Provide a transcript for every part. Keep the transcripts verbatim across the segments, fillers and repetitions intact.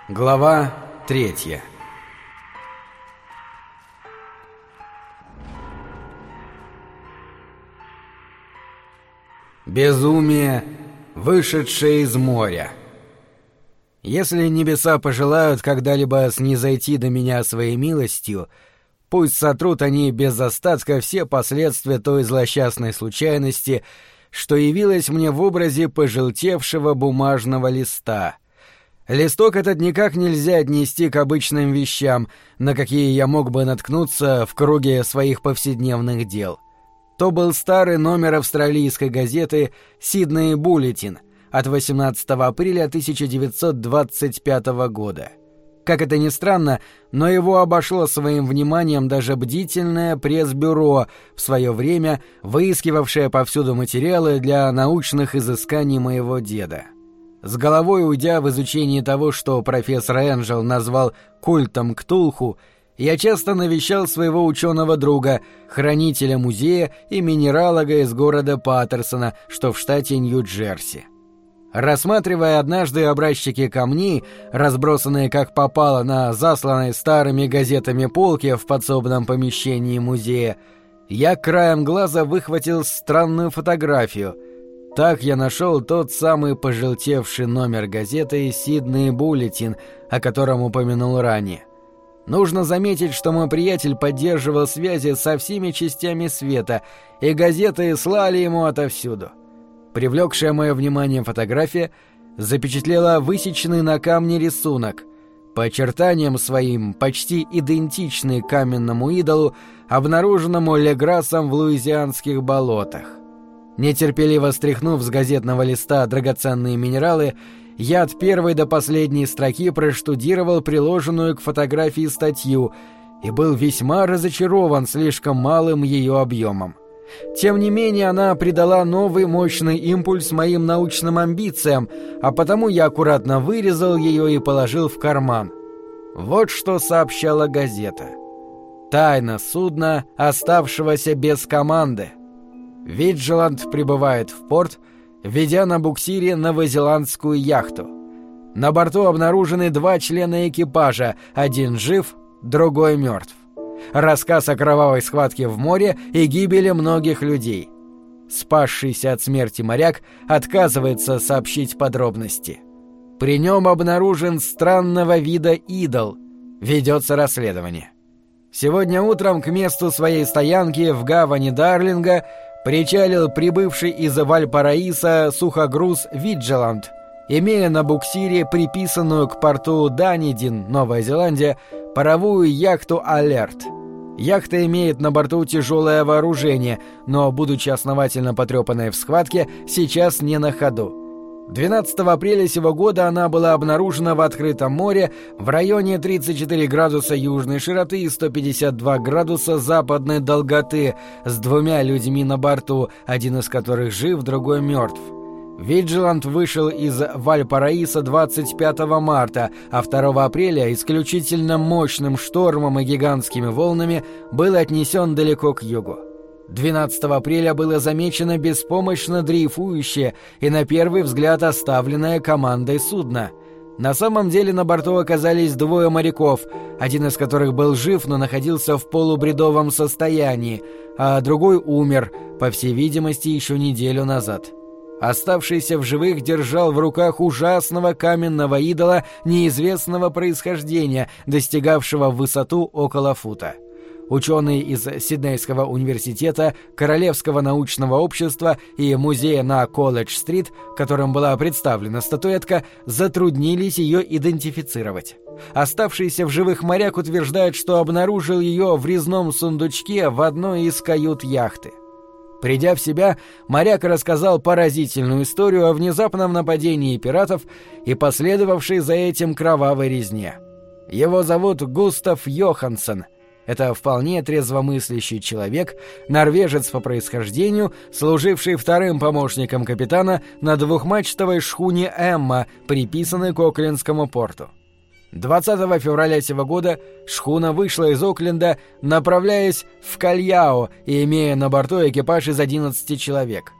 Глава третья. Безумие, вышедшее из моря. Если небеса пожелают когда-либо снизойти до меня своей милостью, пусть сотрут они без остатка все последствия той злосчастной случайности, что явилась мне в образе пожелтевшего бумажного листа. Листок этот никак нельзя отнести к обычным вещам, на какие я мог бы наткнуться в круге своих повседневных дел. То был старый номер австралийской газеты «Сидней Буллетин» от восемнадцатого апреля тысяча девятьсот двадцать пятого года. Как это ни странно, но его обошло своим вниманием даже бдительное пресс-бюро, в свое время выискивавшее повсюду материалы для научных изысканий моего деда. С головой уйдя в изучение того, что профессор Энджел назвал «культом Ктулху», я часто навещал своего ученого друга, хранителя музея и минералога из города Паттерсона, что в штате Нью-Джерси. Рассматривая однажды образчики камней, разбросанные как попало на засланной старыми газетами полке в подсобном помещении музея, я краем глаза выхватил странную фотографию. Так я нашел тот самый пожелтевший номер газеты «Сидней Буллетин», о котором упомянул ранее. Нужно заметить, что мой приятель поддерживал связи со всеми частями света, и газеты слали ему отовсюду. Привлекшая мое внимание фотография запечатлела высеченный на камне рисунок, по очертаниям своим почти идентичный каменному идолу, обнаруженному Леграссом в луизианских болотах. Нетерпеливо стряхнув с газетного листа драгоценные минералы, я от первой до последней строки проштудировал приложенную к фотографии статью и был весьма разочарован слишком малым ее объемом. Тем не менее, она придала новый мощный импульс моим научным амбициям, а потому я аккуратно вырезал ее и положил в карман. Вот что сообщала газета. «Тайна судна, оставшегося без команды. Виджилант прибывает в порт, ведя на буксире новозеландскую яхту. На борту обнаружены два члена экипажа, один жив, другой мертв. Рассказ о кровавой схватке в море и гибели многих людей. Спасшийся от смерти моряк отказывается сообщить подробности. При нем обнаружен странного вида идол. Ведется расследование. Сегодня утром к месту своей стоянки в гавани Дарлинга причалил прибывший из Вальпараиса сухогруз «Виджилант», имея на буксире приписанную к порту Данидин, Новая Зеландия, паровую яхту «Алерт». Яхта имеет на борту тяжелое вооружение, но, будучи основательно потрепанной в схватке, сейчас не на ходу. двенадцатого апреля сего года она была обнаружена в открытом море в районе тридцать четыре градуса южной широты и сто пятьдесят два градуса западной долготы с двумя людьми на борту, один из которых жив, другой мертв. Виджилант вышел из Вальпараиса двадцать пятого марта, а второго апреля исключительно мощным штормом и гигантскими волнами был отнесен далеко к югу. двенадцатого апреля было замечено беспомощно дрейфующее и на первый взгляд оставленное командой судно. На самом деле на борту оказались двое моряков, один из которых был жив, но находился в полубредовом состоянии, а другой умер, по всей видимости, еще неделю назад. Оставшийся в живых держал в руках ужасного каменного идола неизвестного происхождения, достигавшего в высоту около фута. Ученые из Сиднейского университета, Королевского научного общества и музея на Колледж-стрит, которым была представлена статуэтка, затруднились ее идентифицировать. Оставшийся в живых моряк утверждает, что обнаружил ее в резном сундучке в одной из кают яхты. Придя в себя, моряк рассказал поразительную историю о внезапном нападении пиратов и последовавшей за этим кровавой резне. Его зовут Густав Йоханссон. Это вполне трезвомыслящий человек, норвежец по происхождению, служивший вторым помощником капитана на двухмачтовой шхуне «Эмма», приписанной к Оклендскому порту. двадцатого февраля сего года шхуна вышла из Окленда, направляясь в Кальяо и имея на борту экипаж из одиннадцати человек.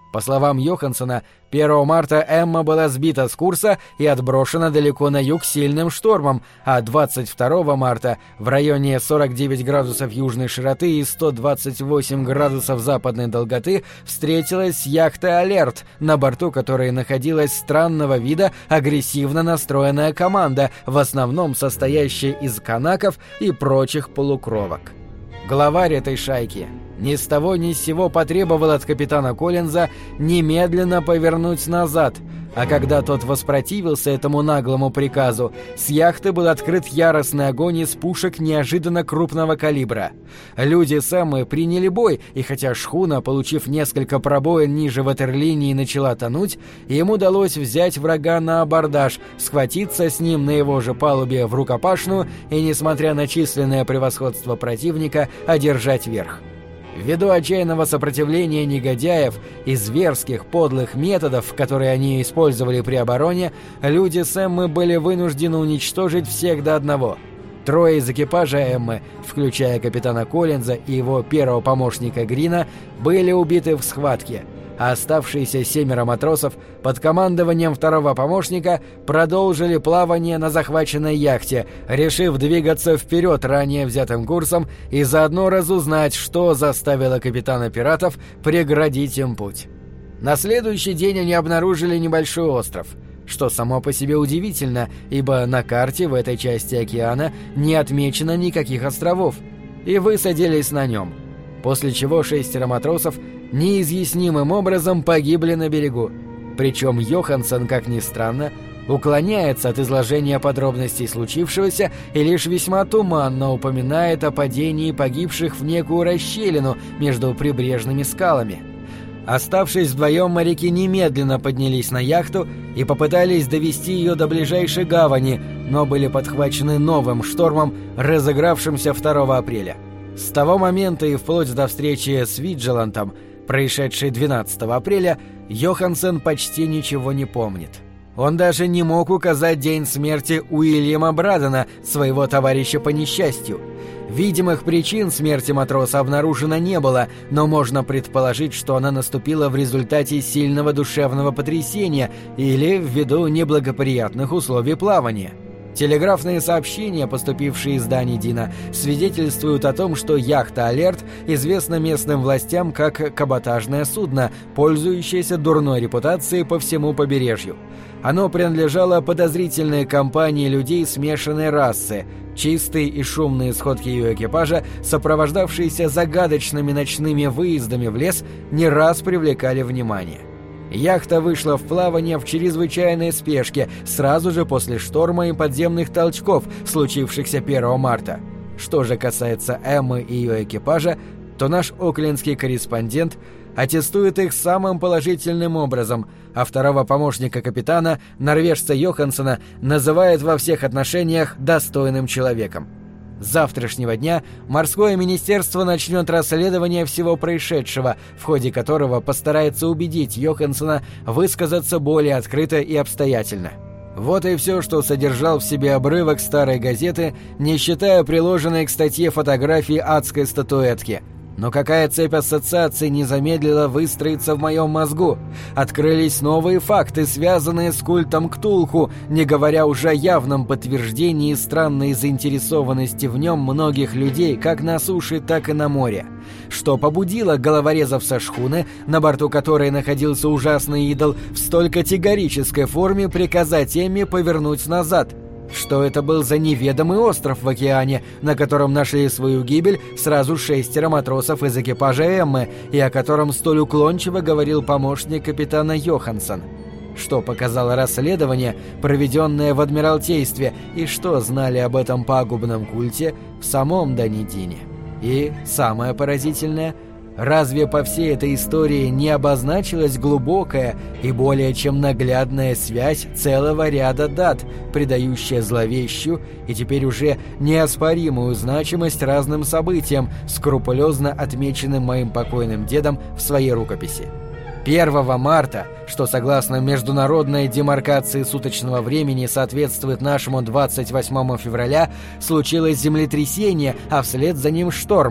По словам Йоханссона, первого марта Эмма была сбита с курса и отброшена далеко на юг сильным штормом, а двадцать второго марта в районе сорок девять градусов южной широты и сто двадцать восемь градусов западной долготы встретилась с яхтой «Алерт», на борту которой находилась странного вида агрессивно настроенная команда, в основном состоящая из канаков и прочих полукровок. Главарь этой шайки ни с того ни с сего потребовал от капитана Коллинза немедленно повернуть назад, а когда тот воспротивился этому наглому приказу, с яхты был открыт яростный огонь из пушек неожиданно крупного калибра. Люди Сэммы приняли бой, и хотя шхуна, получив несколько пробоин ниже ватерлинии, начала тонуть, им удалось взять врага на абордаж, схватиться с ним на его же палубе в рукопашную и, несмотря на численное превосходство противника, одержать верх. Ввиду отчаянного сопротивления негодяев и зверских подлых методов, которые они использовали при обороне, люди Сэммы были вынуждены уничтожить всех до одного. Трое из экипажа Эммы, включая капитана Коллинза и его первого помощника Грина, были убиты в схватке, а оставшиеся семеро матросов под командованием второго помощника продолжили плавание на захваченной яхте, решив двигаться вперед ранее взятым курсом и заодно разузнать, что заставило капитана пиратов преградить им путь. На следующий день они обнаружили небольшой остров, что само по себе удивительно, ибо на карте в этой части океана не отмечено никаких островов, и высадились на нем, после чего шестеро матросов неизъяснимым образом погибли на берегу. Причем Йоханссон, как ни странно, уклоняется от изложения подробностей случившегося и лишь весьма туманно упоминает о падении погибших в некую расщелину между прибрежными скалами. Оставшись вдвоем, моряки немедленно поднялись на яхту и попытались довести ее до ближайшей гавани, но были подхвачены новым штормом, разыгравшимся второго апреля. С того момента и вплоть до встречи с Виджелантом, происшедшей двенадцатого апреля, Йоханссон почти ничего не помнит. Он даже не мог указать день смерти Уильяма Брадена, своего товарища по несчастью. Видимых причин смерти матроса обнаружено не было, но можно предположить, что она наступила в результате сильного душевного потрясения или ввиду неблагоприятных условий плавания. Телеграфные сообщения, поступившие из Данидина, свидетельствуют о том, что яхта «Алерт» известна местным властям как каботажное судно, пользующееся дурной репутацией по всему побережью. Оно принадлежало подозрительной компании людей смешанной расы. Чистые и шумные сходки ее экипажа, сопровождавшиеся загадочными ночными выездами в лес, не раз привлекали внимание. Яхта вышла в плавание в чрезвычайной спешке сразу же после шторма и подземных толчков, случившихся первого марта. Что же касается Эммы и ее экипажа, то наш оклендский корреспондент аттестует их самым положительным образом, а второго помощника капитана, норвежца Йоханссона, называет во всех отношениях достойным человеком. С завтрашнего дня морское министерство начнет расследование всего происшедшего, в ходе которого постарается убедить Йоханссона высказаться более открыто и обстоятельно. Вот и все, что содержал в себе обрывок старой газеты, не считая приложенной к статье фотографии адской статуэтки. Но какая цепь ассоциаций не замедлила выстроиться в моем мозгу? Открылись новые факты, связанные с культом Ктулху, не говоря уже о явном подтверждении странной заинтересованности в нем многих людей как на суше, так и на море. Что побудило головорезов со шхуны, на борту которой находился ужасный идол, в столь категорической форме приказать Эмме повернуть назад? Что это был за неведомый остров в океане, на котором нашли свою гибель сразу шестеро матросов из экипажа Эммы, и о котором столь уклончиво говорил помощник капитана Йоханссон? Что показало расследование, проведенное в Адмиралтействе, и что знали об этом пагубном культе в самом Данидине? И, самое поразительное, разве по всей этой истории не обозначилась глубокая и более чем наглядная связь целого ряда дат, придающая зловещую и теперь уже неоспоримую значимость разным событиям, скрупулезно отмеченным моим покойным дедом в своей рукописи? первого марта, что согласно международной демаркации суточного времени соответствует нашему двадцать восьмому февраля, случилось землетрясение, а вслед за ним шторм.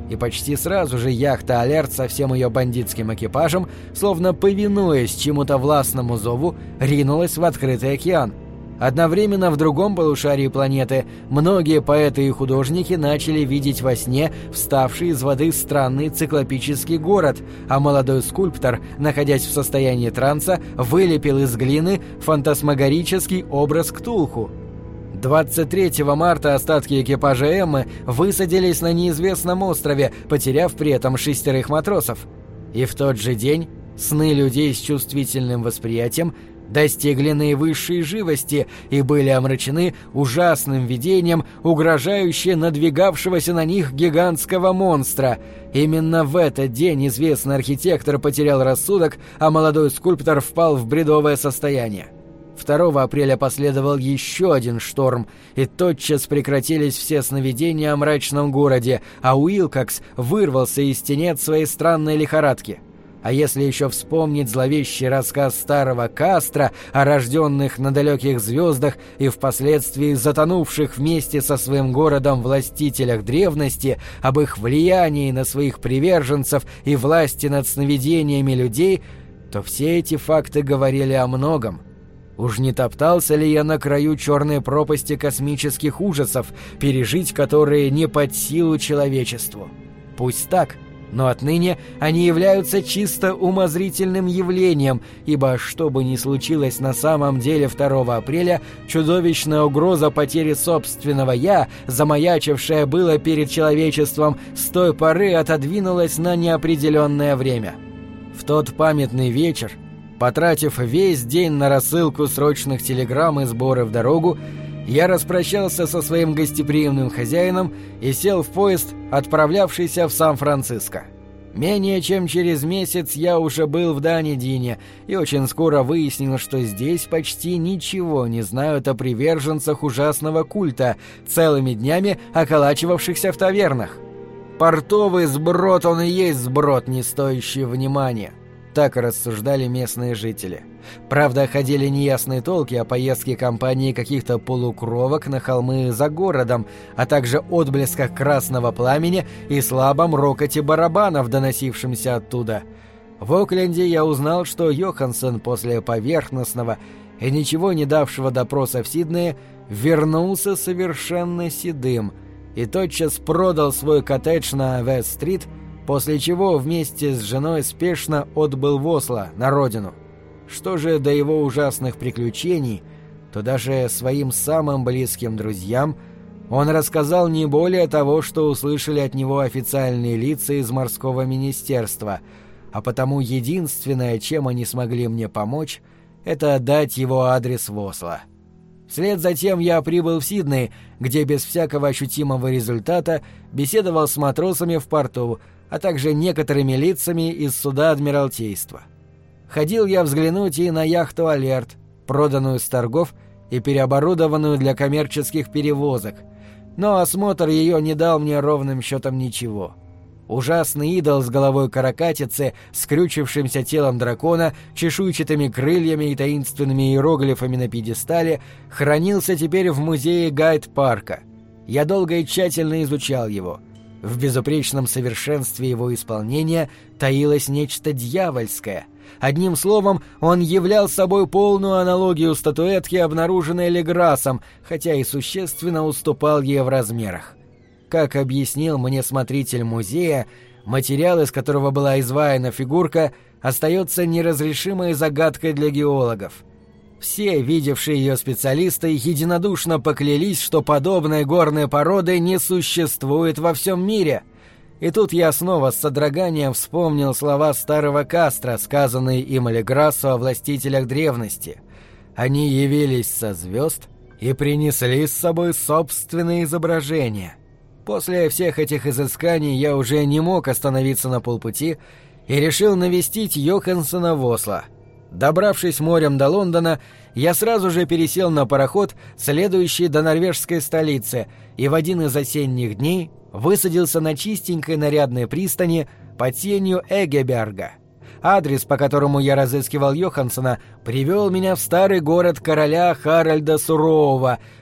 и почти сразу же яхта «Алерт» со всем ее бандитским экипажем, словно повинуясь чему-то властному зову, ринулась в открытый океан. Одновременно в другом полушарии планеты многие поэты и художники начали видеть во сне вставший из воды странный циклопический город, а молодой скульптор, находясь в состоянии транса, вылепил из глины фантасмагорический образ Ктулху. двадцать третьего марта остатки экипажа «Эммы» высадились на неизвестном острове, потеряв при этом шестерых матросов. И в тот же день сны людей с чувствительным восприятием достигли наивысшей живости и были омрачены ужасным видением, угрожающе надвигавшегося на них гигантского монстра. Именно в этот день известный архитектор потерял рассудок, а молодой скульптор впал в бредовое состояние. второго апреля последовал еще один шторм, и тотчас прекратились все сновидения о мрачном городе, а Уилкокс вырвался из тенет своей странной лихорадки. А если еще вспомнить зловещий рассказ старого Кастро о рожденных на далеких звездах и впоследствии затонувших вместе со своим городом властителях древности, об их влиянии на своих приверженцев и власти над сновидениями людей, то все эти факты говорили о многом. Уж не топтался ли я на краю черной пропасти космических ужасов, пережить которые не под силу человечеству? Пусть так. Но отныне они являются чисто умозрительным явлением, ибо что бы ни случилось на самом деле второго апреля, чудовищная угроза потери собственного «я», замаячившая было перед человечеством, с той поры отодвинулась на неопределенное время. В тот памятный вечер, потратив весь день на рассылку срочных телеграмм и сборы в дорогу, я распрощался со своим гостеприимным хозяином и сел в поезд, отправлявшийся в Сан-Франциско. Менее чем через месяц я уже был в Данидине и очень скоро выяснил, что здесь почти ничего не знают о приверженцах ужасного культа, целыми днями околачивавшихся в тавернах. Портовый сброд он и есть сброд, не стоящий внимания. Так рассуждали местные жители. Правда, ходили неясные толки о поездке компании каких-то полукровок на холмы за городом, а также отблесках красного пламени и слабом рокоте барабанов, доносившимся оттуда. В Окленде я узнал, что Йоханссон после поверхностного и ничего не давшего допроса в Сиднее вернулся совершенно седым и тотчас продал свой коттедж на Вест-стрит, после чего вместе с женой спешно отбыл в Осло, на родину. Что же до его ужасных приключений, то даже своим самым близким друзьям он рассказал не более того, что услышали от него официальные лица из морского министерства, а потому единственное, чем они смогли мне помочь, это дать его адрес в Осло. Вслед за тем я прибыл в Сидней, где без всякого ощутимого результата беседовал с матросами в порту, а также некоторыми лицами из суда Адмиралтейства. Ходил я взглянуть и на яхту «Алерт», проданную с торгов и переоборудованную для коммерческих перевозок, но осмотр ее не дал мне ровным счетом ничего. Ужасный идол с головой каракатицы, скрючившимся телом дракона, чешуйчатыми крыльями и таинственными иероглифами на пьедестале, хранился теперь в музее Гайд-парка. Я долго и тщательно изучал его. В безупречном совершенстве его исполнения таилось нечто дьявольское. Одним словом, он являл собой полную аналогию статуэтки, обнаруженной Леграссом, хотя и существенно уступал ей в размерах. Как объяснил мне смотритель музея, материал, из которого была изваяна фигурка, остается неразрешимой загадкой для геологов. Все видевшие ее специалисты единодушно поклялись, что подобной горной породы не существует во всем мире. И тут я снова с содроганием вспомнил слова старого Кастро, сказанные им Леграссу о властителях древности. Они явились со звезд и принесли с собой собственные изображения. После всех этих изысканий я уже не мог остановиться на полпути и решил навестить Йоханссона в Осло. Добравшись морем до Лондона, я сразу же пересел на пароход, следующий до норвежской столицы, и в один из осенних дней высадился на чистенькой нарядной пристани под сенью Эгеберга. Адрес, по которому я разыскивал Йоханссона, привел меня в старый город короля Харальда Сурового,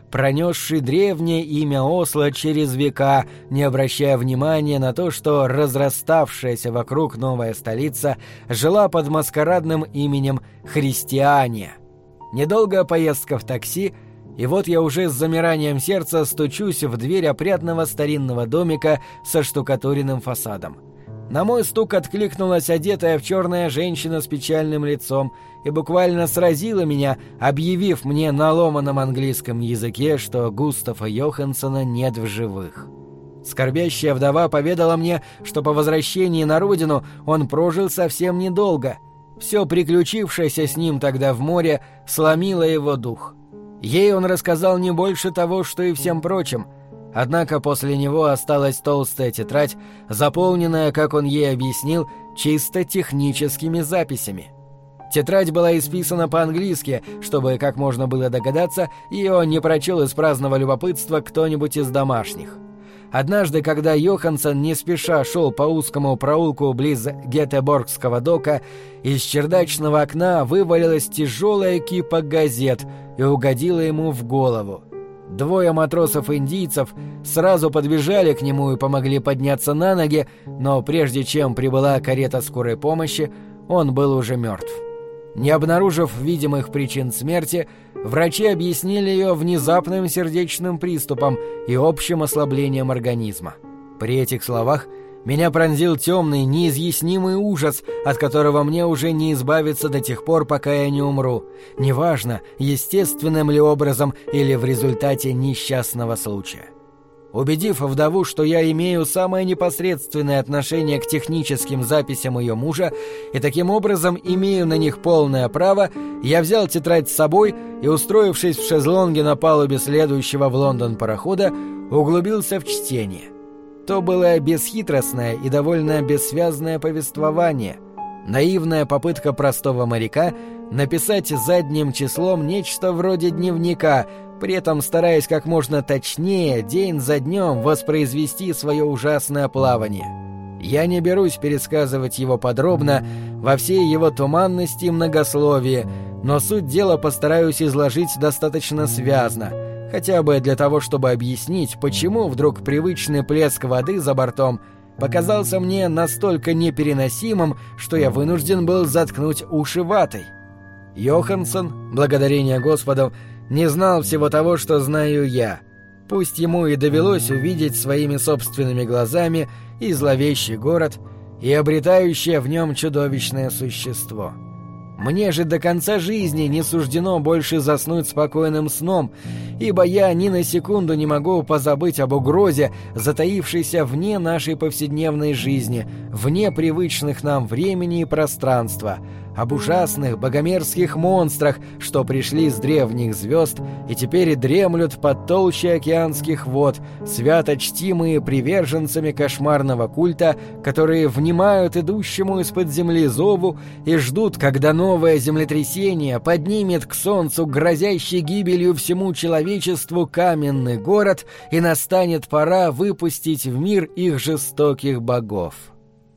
пронесший древнее имя Осло через века, не обращая внимания на то, что разраставшаяся вокруг новая столица жила под маскарадным именем Христиания. Недолгая поездка в такси, и вот я уже с замиранием сердца стучусь в дверь опрятного старинного домика со штукатуренным фасадом. На мой стук откликнулась одетая в черное женщина с печальным лицом и буквально сразила меня, объявив мне на ломаном английском языке, что Густава Йоханссона нет в живых. Скорбящая вдова поведала мне, что по возвращении на родину он прожил совсем недолго. Все приключившееся с ним тогда в море сломило его дух. Ей он рассказал не больше того, что и всем прочим. Однако после него осталась толстая тетрадь, заполненная, как он ей объяснил, чисто техническими записями. Тетрадь была исписана по-английски, чтобы, как можно было догадаться, ее не прочел из праздного любопытства кто-нибудь из домашних. Однажды, когда Йоханссон не спеша шел по узкому проулку близ Гетеборгского дока, из чердачного окна вывалилась тяжелая кипа газет и угодила ему в голову. Двое матросов-индийцев сразу подбежали к нему и помогли подняться на ноги, но прежде чем прибыла карета скорой помощи, он был уже мертв. Не обнаружив видимых причин смерти, врачи объяснили ее внезапным сердечным приступом и общим ослаблением организма. При этих словах меня пронзил темный, неизъяснимый ужас, от которого мне уже не избавиться до тех пор, пока я не умру. Неважно, естественным ли образом или в результате несчастного случая. Убедив вдову, что я имею самое непосредственное отношение к техническим записям ее мужа и таким образом имею на них полное право, я взял тетрадь с собой и, устроившись в шезлонге на палубе следующего в Лондон парохода, углубился в чтение. То было бесхитростное и довольно бессвязное повествование, наивная попытка простого моряка написать задним числом нечто вроде дневника, при этом стараясь как можно точнее день за днем воспроизвести свое ужасное плавание. Я не берусь пересказывать его подробно во всей его туманности и многословии, но суть дела постараюсь изложить достаточно связно, хотя бы для того, чтобы объяснить, почему вдруг привычный плеск воды за бортом показался мне настолько непереносимым, что я вынужден был заткнуть уши ватой. Йоханссон, благодарение Господу, не знал всего того, что знаю я. Пусть ему и довелось увидеть своими собственными глазами и зловещий город, и обретающее в нем чудовищное существо. Мне же до конца жизни не суждено больше заснуть спокойным сном, ибо я ни на секунду не могу позабыть об угрозе, затаившейся вне нашей повседневной жизни, вне привычных нам времени и пространства, об ужасных богомерзких монстрах, что пришли с древних звезд и теперь дремлют под толщей океанских вод, свято чтимые приверженцами кошмарного культа, которые внимают идущему из-под земли зову и ждут, когда новое землетрясение поднимет к солнцу грозящий гибелью всему человечеству каменный город, и настанет пора выпустить в мир их жестоких богов.